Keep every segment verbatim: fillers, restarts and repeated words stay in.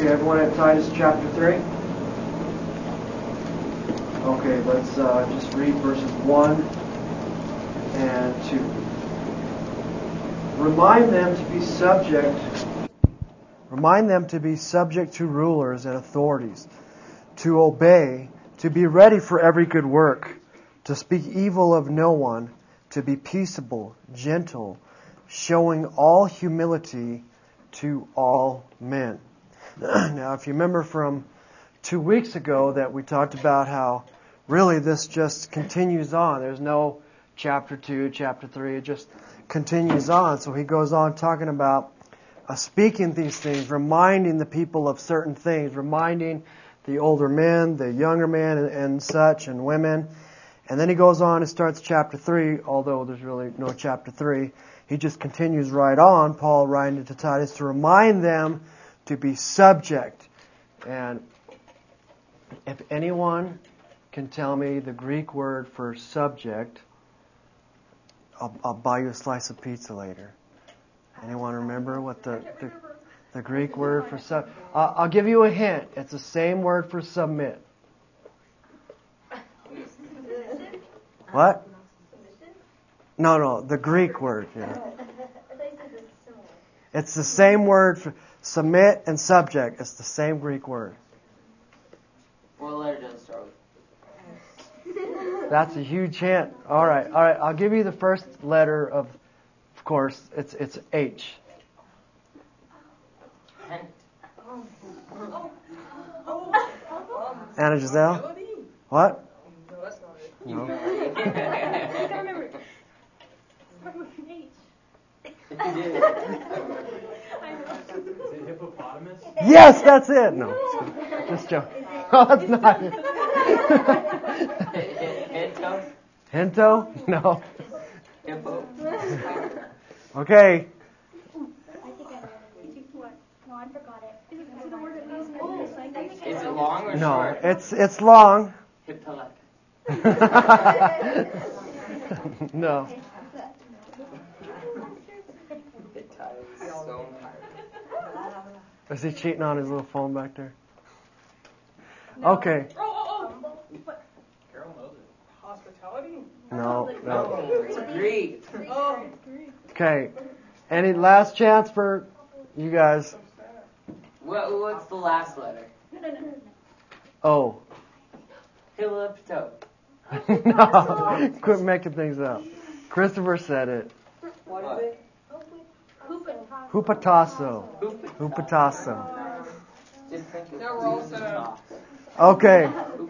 Okay, everyone at Titus chapter three? Okay, let's uh, just read verses one and two. Remind them to be subject Remind them to be subject to rulers and authorities, to obey, to be ready for every good work, to speak evil of no one, to be peaceable, gentle, showing all humility to all men. Now, if you remember from two weeks ago that we talked about how really this just continues on. There's no chapter two, chapter three. It just continues on. So he goes on talking about uh, speaking these things, reminding the people of certain things, reminding the older men, the younger men, and, and such, and women. And then he goes on and starts chapter three, although there's really no chapter three. He just continues right on, Paul writing to Titus, to remind them to be subject. And if anyone can tell me the Greek word for subject, I'll, I'll buy you a slice of pizza later. Anyone remember what the the, the Greek word for sub? Uh, I'll give you a hint. It's the same word for submit. What? No, no, the Greek word. Yeah. It's the same word for submit and subject. It's the same Greek word. What letter does it start with? That's a huge hint. All right, all right. I'll give you the first letter of, of course, it's it's H. Anna Giselle? What? No, that's not it. No. I gotta remember. Start with an H. You do. I know. Is it hippopotamus? Yes, that's it. No, just joking. Oh, that's not it. Hento? Hento? No. Hippo? Okay. I think I know. What? No, I forgot it. Is it, is it the word that means oh, Is it long or No, short? it's it's long. Hippolec. No. It ties so hard. Is he cheating on his little phone back there? No. Okay. Oh, oh, oh. What? Carol knows it. Hospitality? No, no. It's Greek. Oh, Greek. Okay. Any last chance for you guys? What, what's the last letter? No, no, no, no. Oh. Hillipto. No. Quit making things up. Christopher said it. What is it? Hupatasso. Hupatasso. Just think of Now we're all set up. Okay.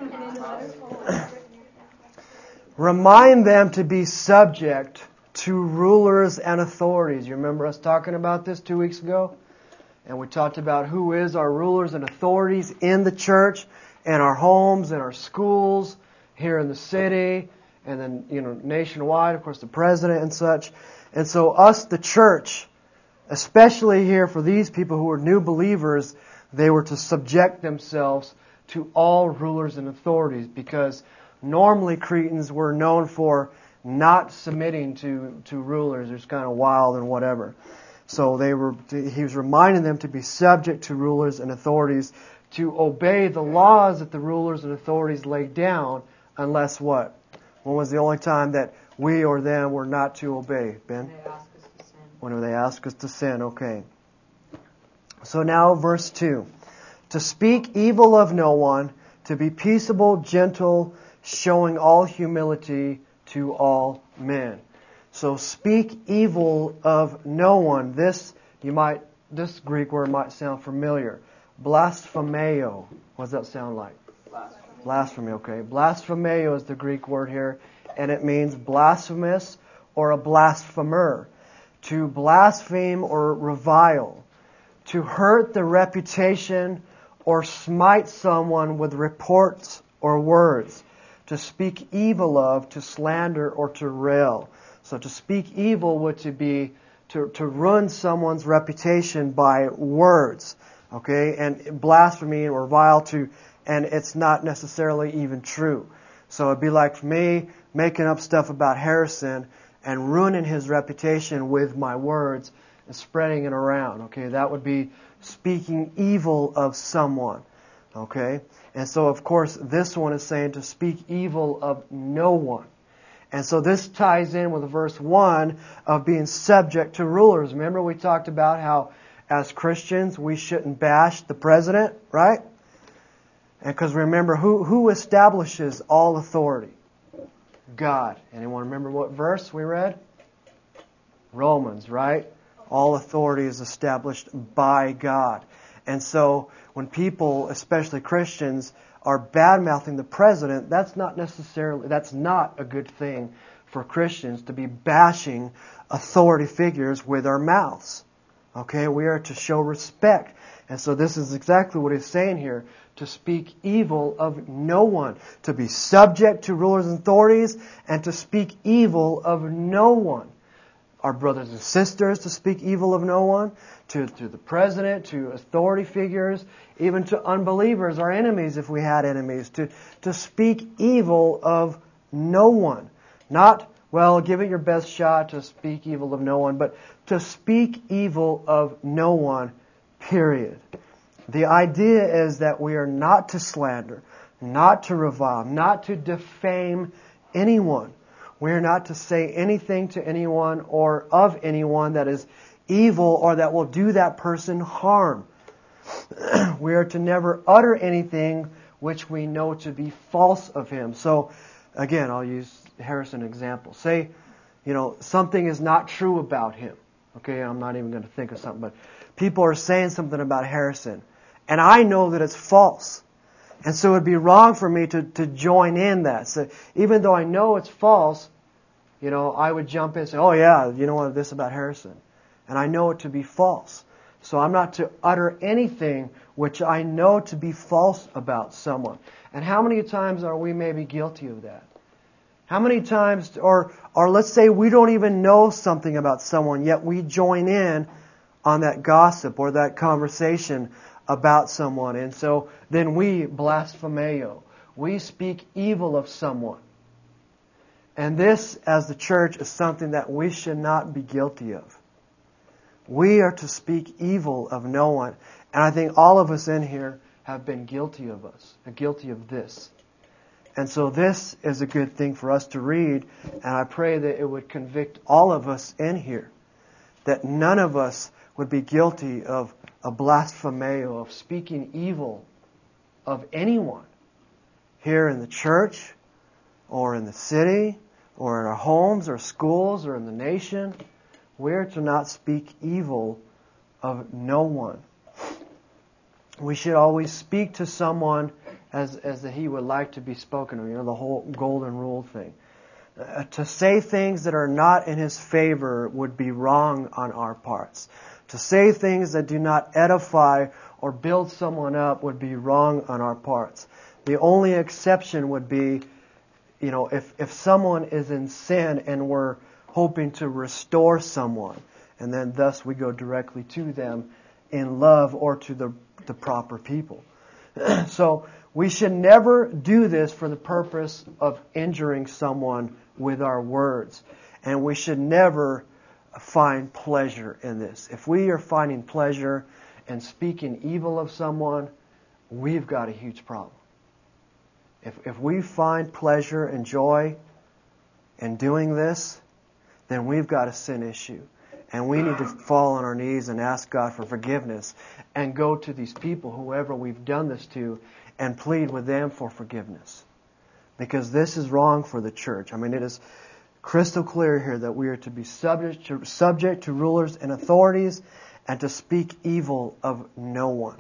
Remind them to be subject to rulers and authorities. You remember us talking about this two weeks ago? And we talked about who is our rulers and authorities in the church, in our homes, in our schools, here in the city, and then, you know, nationwide, of course, the president and such. And so us, the church, especially here for these people who are new believers, they were to subject themselves to all rulers and authorities, because normally Cretans were known for not submitting to, to rulers. They're just kind of wild and whatever. So they were. He was reminding them to be subject to rulers and authorities, to obey the laws that the rulers and authorities laid down, unless what? When was the only time that we or them were not to obey, Ben? They ask us to sin. When they ask us to sin, okay. So now verse two. To speak evil of no one, to be peaceable, gentle, showing all humility to all men. So speak evil of no one. This you might this Greek word might sound familiar. Blasphemeo. What does that sound like? Blasphemy. Blasphemy, okay. Blasphemeo is the Greek word here, and it means blasphemous or a blasphemer. To blaspheme or revile. To hurt the reputation or smite someone with reports or words. To speak evil of, to slander, or to rail. So to speak evil would to be to, to ruin someone's reputation by words. Okay? And blasphemy or revile to, and it's not necessarily even true. So it'd be like me making up stuff about Harrison and ruining his reputation with my words and spreading it around. Okay, that would be speaking evil of someone. Okay, and so of course this one is saying to speak evil of no one. And so this ties in with verse one of being subject to rulers. Remember we talked about how as Christians we shouldn't bash the president, right? And because remember, who, who establishes all authority? God. Anyone remember what verse we read? Romans, right? All authority is established by God. And so when people, especially Christians, are bad-mouthing the president, that's not necessarily, that's not a good thing for Christians to be bashing authority figures with our mouths. Okay, we are to show respect. And so this is exactly what he's saying here, to speak evil of no one, to be subject to rulers and authorities, and to speak evil of no one. Our brothers and sisters to speak evil of no one, to, to the president, to authority figures, even to unbelievers, our enemies if we had enemies, to, to speak evil of no one. Not, well, give it your best shot to speak evil of no one, but to speak evil of no one, period. The idea is that we are not to slander, not to revile, not to defame anyone. We are not to say anything to anyone or of anyone that is evil or that will do that person harm. We are to never utter anything which we know to be false of him. So, again, I'll use Harrison example. Say, you know, something is not true about him. Okay, I'm not even going to think of something, but people are saying something about Harrison, and I know that it's false. And so it would be wrong for me to, to join in that. So even though I know it's false, you know, I would jump in and say, oh yeah, you know what, this about Harrison. And I know it to be false. So I'm not to utter anything which I know to be false about someone. And how many times are we maybe guilty of that? How many times, or or let's say we don't even know something about someone, yet we join in on that gossip or that conversation about someone. And so then we blasphemeo. We speak evil of someone. And this, as the church, is something that we should not be guilty of. We are to speak evil of no one. And I think all of us in here have been guilty of us, guilty of this. And so this is a good thing for us to read, and I pray that it would convict all of us in here, that none of us would be guilty of a blasphemeo, of speaking evil of anyone here in the church, or in the city, or in our homes, or schools, or in the nation. We're to not speak evil of no one. We should always speak to someone as as he would like to be spoken of. You know, the whole golden rule thing. Uh, to say things that are not in his favor would be wrong on our parts. To say things that do not edify or build someone up would be wrong on our parts. The only exception would be, you know, if, if someone is in sin and we're hoping to restore someone, and then thus we go directly to them in love or to the, the proper people. So we should never do this for the purpose of injuring someone with our words. And we should never find pleasure in this. If we are finding pleasure in speaking evil of someone, we've got a huge problem. If if we find pleasure and joy in doing this, then we've got a sin issue. And we need to fall on our knees and ask God for forgiveness and go to these people, whoever we've done this to, and plead with them for forgiveness. Because this is wrong for the church. I mean, it is crystal clear here that we are to be subject to, subject to rulers and authorities and to speak evil of no one.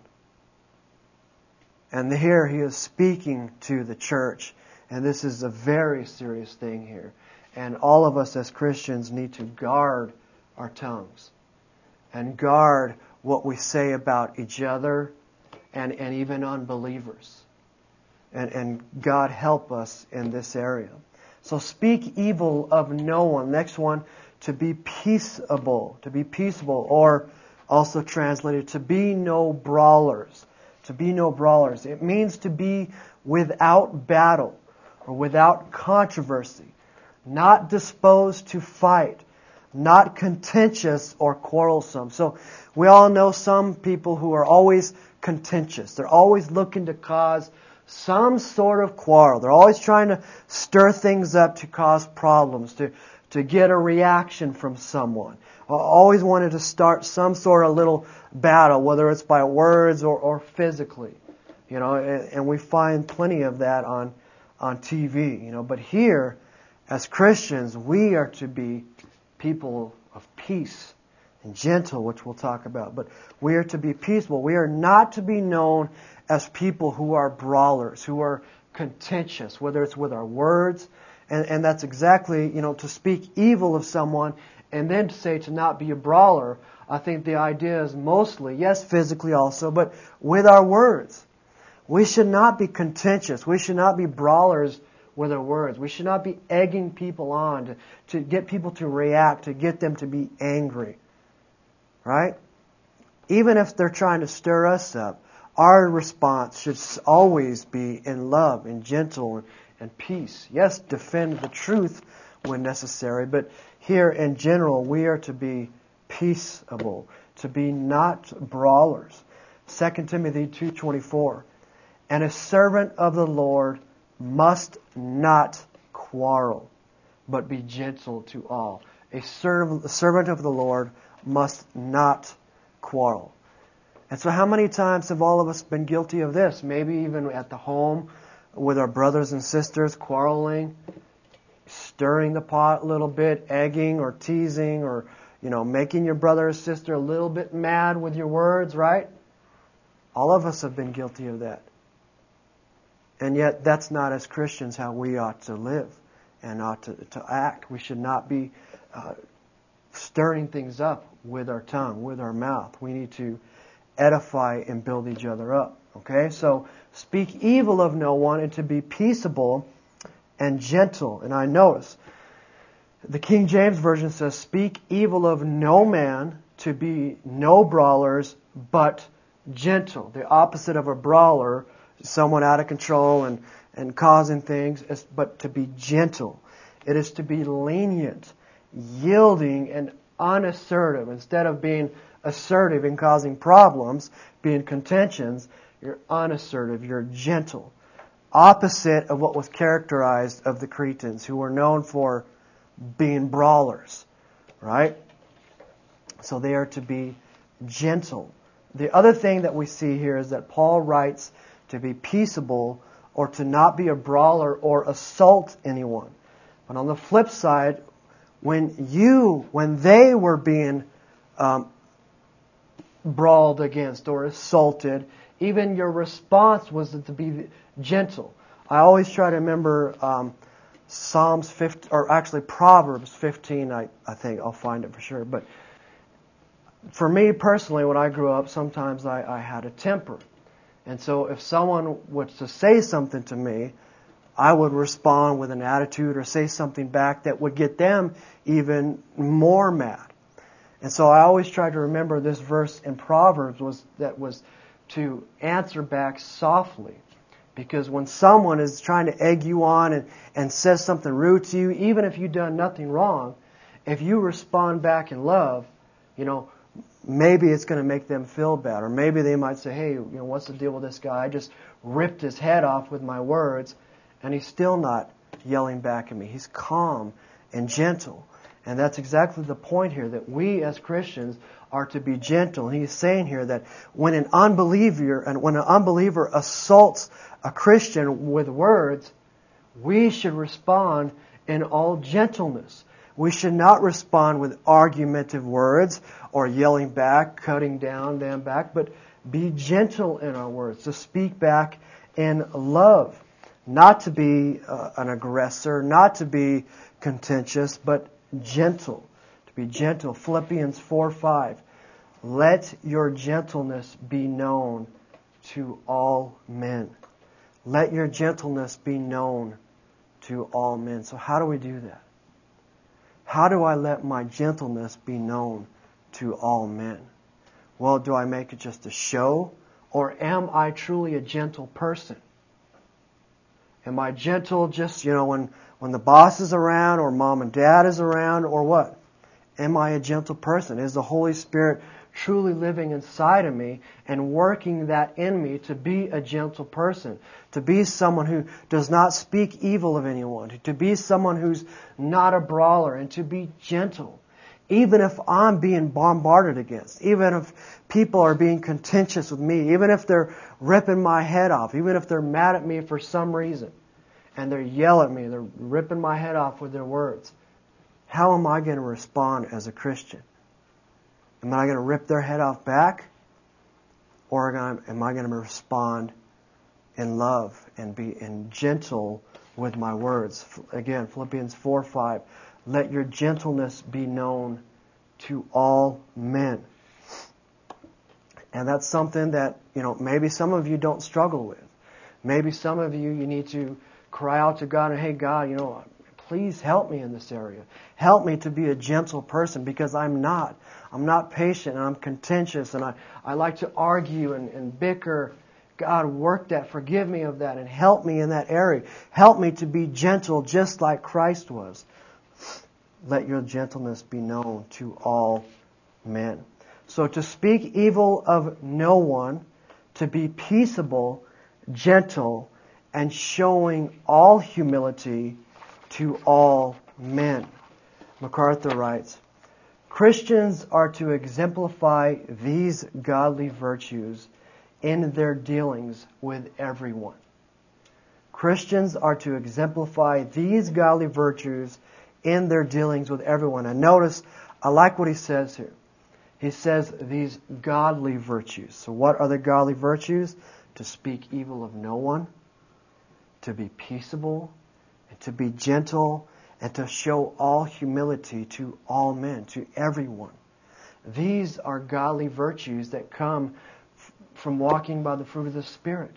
And here he is speaking to the church. And this is a very serious thing here. And all of us as Christians need to guard our tongues and guard what we say about each other and, and even unbelievers. And, and God help us in this area. So speak evil of no one. Next one, to be peaceable. To be peaceable, or also translated, to be no brawlers. To be no brawlers. It means to be without battle or without controversy. Not disposed to fight. not contentious or quarrelsome. So we all know some people who are always contentious. They're always looking to cause some sort of quarrel. They're always trying to stir things up to cause problems, to, to get a reaction from someone. Always wanted to start some sort of little battle, whether it's by words or, or physically. You know, and, and we find plenty of that on, on T V, you know. But here, as Christians, we are to be people of peace and gentle, which we'll talk about. But we are to be peaceable. We are not to be known as people who are brawlers, who are contentious, whether it's with our words. And, and that's exactly, you know, to speak evil of someone and then to say to not be a brawler. I think the idea is mostly, yes, physically also, but with our words. We should not be contentious. We should not be brawlers with our words. We should not be egging people on to, to get people to react, to get them to be angry. Right? Even if they're trying to stir us up, our response should always be in love and gentle and, and peace. Yes, defend the truth when necessary, but here in general we are to be peaceable, to be not brawlers. Second Timothy two twenty-four. And a servant of the Lord must not quarrel, but be gentle to all. A servant, a servant of the Lord must not quarrel. And so how many times have all of us been guilty of this? Maybe even at the home with our brothers and sisters, quarreling, stirring the pot a little bit, egging or teasing, or, you know, making your brother or sister a little bit mad with your words, right? All of us have been guilty of that. And yet that's not, as Christians, how we ought to live and ought to, to act. We should not be uh, stirring things up with our tongue, with our mouth. We need to edify and build each other up. Okay? So speak evil of no one, and to be peaceable and gentle. And I notice the King James Version says, speak evil of no man, to be no brawlers, but gentle. The opposite of a brawler, someone out of control and, and causing things, is, but to be gentle. It is to be lenient, yielding, and unassertive. Instead of being assertive and causing problems, being contentions, you're unassertive, you're gentle. Opposite of what was characterized of the Cretans, who were known for being brawlers, right? So they are to be gentle. The other thing that we see here is that Paul writes to be peaceable, or to not be a brawler or assault anyone. But on the flip side, when you, when they were being um, brawled against or assaulted, even your response was to be gentle. I always try to remember um, Psalms fifteen, or actually Proverbs fifteen. I, I think I'll find it for sure. But for me personally, when I grew up, sometimes I, I had a temper. And so if someone was to say something to me, I would respond with an attitude or say something back that would get them even more mad. And so I always try to remember this verse in Proverbs was that was to answer back softly. Because when someone is trying to egg you on and, and says something rude to you, even if you've done nothing wrong, if you respond back in love, you know, maybe it's going to make them feel bad. Or maybe they might say, hey, you know, what's the deal with this guy? I just ripped his head off with my words, and he's still not yelling back at me. He's calm and gentle. And that's exactly the point here, that we as Christians are to be gentle. And he's saying here that when an unbeliever and when an unbeliever assaults a Christian with words, we should respond in all gentleness. We should not respond with argumentative words or yelling back, cutting down them back, but be gentle in our words, to speak back in love, not to be uh, an aggressor, not to be contentious, but gentle, to be gentle. Philippians four five, let your gentleness be known to all men. Let your gentleness be known to all men. So how do we do that? How do I let my gentleness be known to all men? Well, do I make it just a show? Or am I truly a gentle person? Am I gentle just, you know, when, when the boss is around or mom and dad is around or what? Am I a gentle person? Is the Holy Spirit truly living inside of me and working that in me to be a gentle person? To be someone who does not speak evil of anyone. To be someone who's not a brawler, and to be gentle. Even if I'm being bombarded against. Even if people are being contentious with me. Even if they're ripping my head off. Even if they're mad at me for some reason. And they yell at me. They're ripping my head off with their words. How am I going to respond as a Christian? Am I going to rip their head off back? Or am I going to respond in love and be in gentle with my words? Again, Philippians four five. Let your gentleness be known to all men. And that's something that, you know, maybe some of you don't struggle with. Maybe some of you, you need to cry out to God and, hey, God, you know, please help me in this area. Help me to be a gentle person, because I'm not. I'm not patient, and I'm contentious, and I, I like to argue and, and bicker. God, work that. Forgive me of that, and help me in that area. Help me to be gentle just like Christ was. Let your gentleness be known to all men. So to speak evil of no one, to be peaceable, gentle, and showing all humility to all men. MacArthur writes, Christians are to exemplify these godly virtues in their dealings with everyone. Christians are to exemplify these godly virtues in their dealings with everyone. And notice, I like what he says here. He says these godly virtues. So what are the godly virtues? To speak evil of no one, to be peaceable, and to be gentle, and to show all humility to all men, to everyone. These are godly virtues that come f- from walking by the fruit of the Spirit.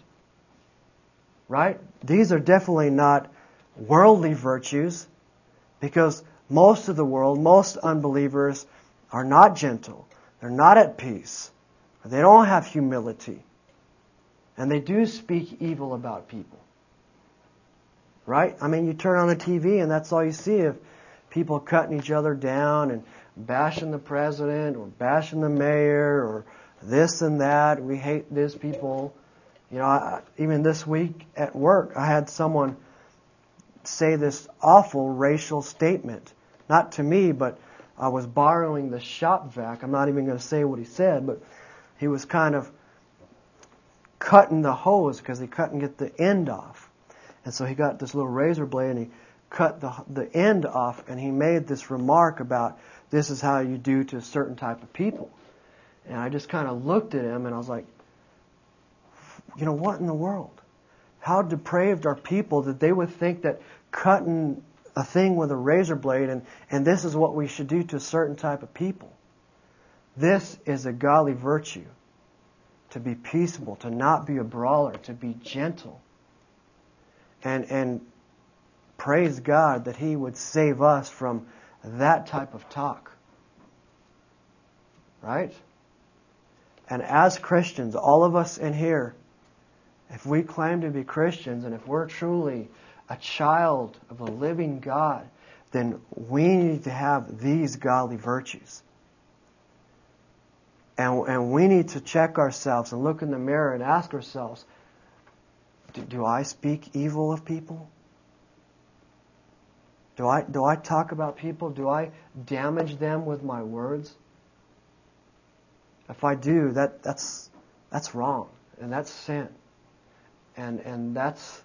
Right? These are definitely not worldly virtues, because most of the world, most unbelievers are not gentle. They're not at peace. They don't have humility. And they do speak evil about people. Right? I mean, you turn on the T V and that's all you see of people cutting each other down and bashing the president or bashing the mayor or this and that. We hate this people. You know, I, even this week at work, I had someone say this awful racial statement. Not to me, but I was borrowing the shop vac. I'm not even going to say what he said, but he was kind of cutting the hose because he couldn't get the end off. And so he got this little razor blade and he cut the the end off, and he made this remark about this is how you do to a certain type of people. And I just kind of looked at him and I was like, you know, what in the world? How depraved are people that they would think that cutting a thing with a razor blade and, and this is what we should do to a certain type of people. This is a godly virtue. To be peaceable, to not be a brawler, to be gentle. And and praise God that He would save us from that type of talk. Right? And as Christians, all of us in here, if we claim to be Christians and if we're truly a child of the living God, then we need to have these godly virtues. And, and we need to check ourselves and look in the mirror and ask ourselves, do, do I speak evil of people? Do I, do I talk about people? Do I damage them with my words? If I do, that, that's, that's wrong. And that's sin. And, and that's,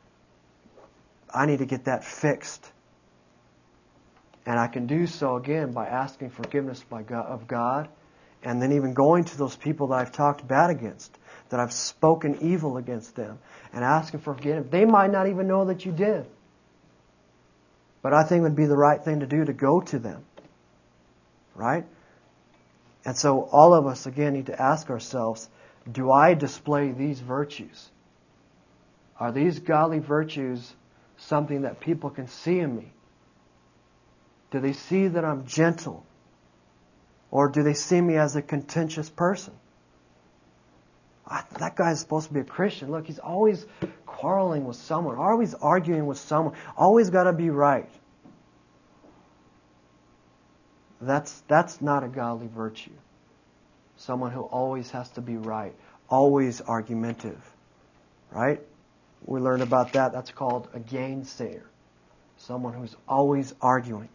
I need to get that fixed. And I can do so again by asking forgiveness by God, of God, and then even going to those people that I've talked bad against, that I've spoken evil against them, and asking for forgiveness. They might not even know that you did. But I think it would be the right thing to do to go to them. Right? And so all of us, again, need to ask ourselves, do I display these virtues? Are these godly virtues something that people can see in me? Do they see that I'm gentle? Or do they see me as a contentious person? I, that guy is supposed to be a Christian. Look, he's always quarreling with someone, always arguing with someone, always got to be right. That's, that's not a godly virtue. Someone who always has to be right, always argumentative. Right? We learned about that. That's called a gainsayer. Someone who's always arguing.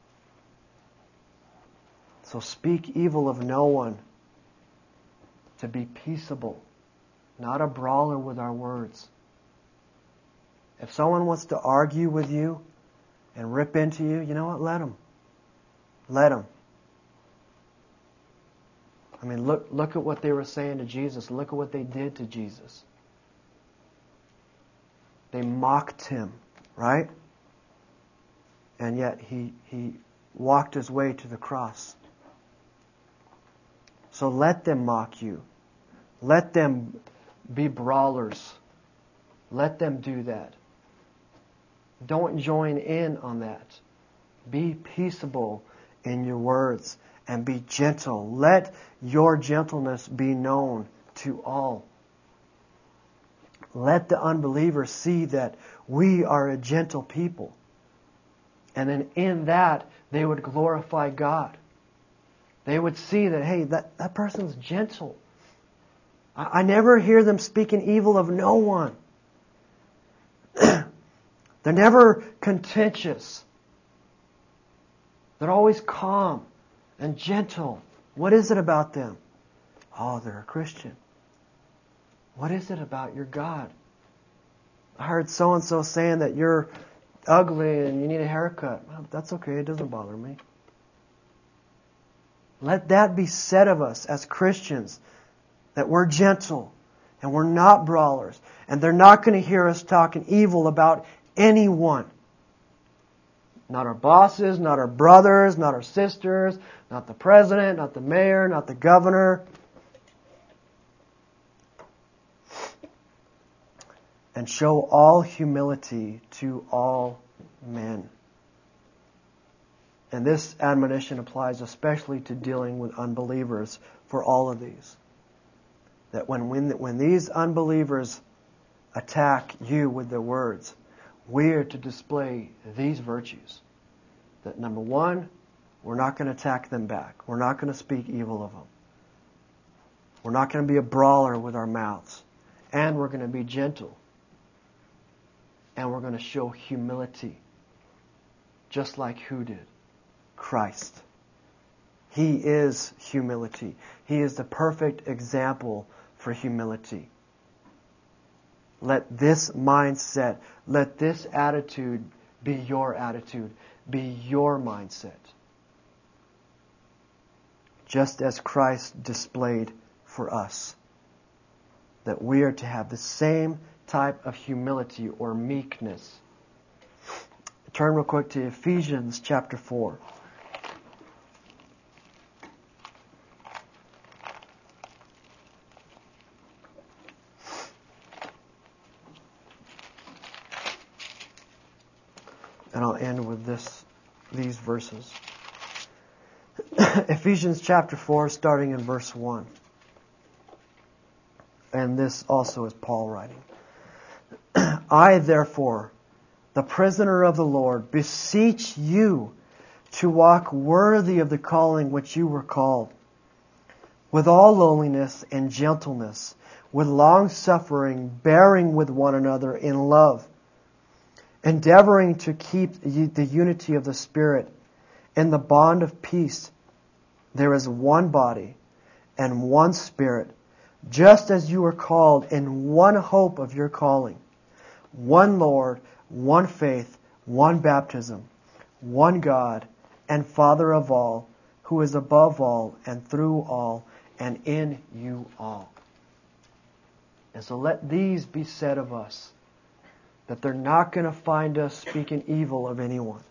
So speak evil of no one. To be peaceable. Not a brawler with our words. If someone wants to argue with you and rip into you, you know what? Let them. Let them. I mean, look, look at what they were saying to Jesus. Look at what they did to Jesus. They mocked him, right? And yet he, he walked his way to the cross. So let them mock you. Let them be brawlers. Let them do that. Don't join in on that. Be peaceable in your words and be gentle. Let your gentleness be known to all. Let the unbelievers see that we are a gentle people. And then in that, they would glorify God. They would see that, hey, that, that person's gentle. I, I never hear them speaking evil of no one. They're never contentious. They're always calm and gentle. What is it about them? Oh, they're a Christian. What is it about your God? I heard so-and-so saying that you're ugly and you need a haircut. Well, that's okay. It doesn't bother me. Let that be said of us as Christians, that we're gentle and we're not brawlers. And they're not going to hear us talking evil about anyone. Not our bosses, not our brothers, not our sisters, not the president, not the mayor, not the governor. And show all humility to all men. And this admonition applies especially to dealing with unbelievers for all of these. That when, when, when these unbelievers attack you with their words, we are to display these virtues. That number one, we're not going to attack them back. We're not going to speak evil of them. We're not going to be a brawler with our mouths. And we're going to be gentle. And we're going to show humility. Just like who did? Christ. He is humility. He is the perfect example for humility. Let this mindset, let this attitude be your attitude, be your mindset. Just as Christ displayed for us. That we are to have the same type of humility or meekness. Turn real quick to Ephesians chapter four. And I'll end with this, these verses. Ephesians chapter four, starting in verse one. And this also is Paul writing. I, therefore, the prisoner of the Lord, beseech you to walk worthy of the calling which you were called, with all lowliness and gentleness, with long suffering, bearing with one another in love, endeavoring to keep the unity of the Spirit in the bond of peace. There is one body and one Spirit, just as you were called in one hope of your calling, one Lord, one faith, one baptism, one God and Father of all, who is above all and through all and in you all. And so let these be said of us, that they're not going to find us speaking evil of anyone.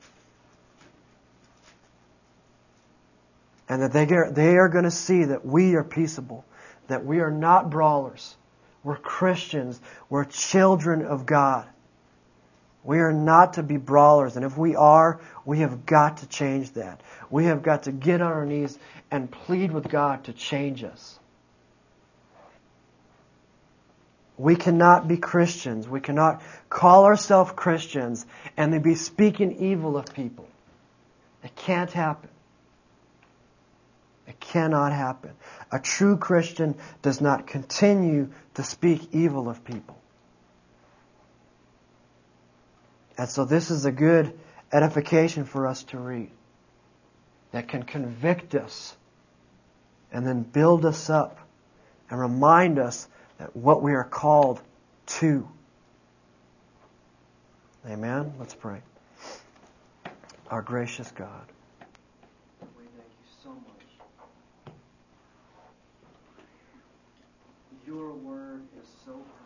And that they are, they are going to see that we are peaceable, that we are not brawlers. We're Christians. We're children of God. We are not to be brawlers. And if we are, we have got to change that. We have got to get on our knees and plead with God to change us. We cannot be Christians. We cannot call ourselves Christians and then be speaking evil of people. It can't happen. It cannot happen. A true Christian does not continue to speak evil of people. And so this is a good edification for us to read that can convict us and then build us up and remind us that what we are called to. Amen? Let's pray. Our gracious God, we thank you so much. Your word is so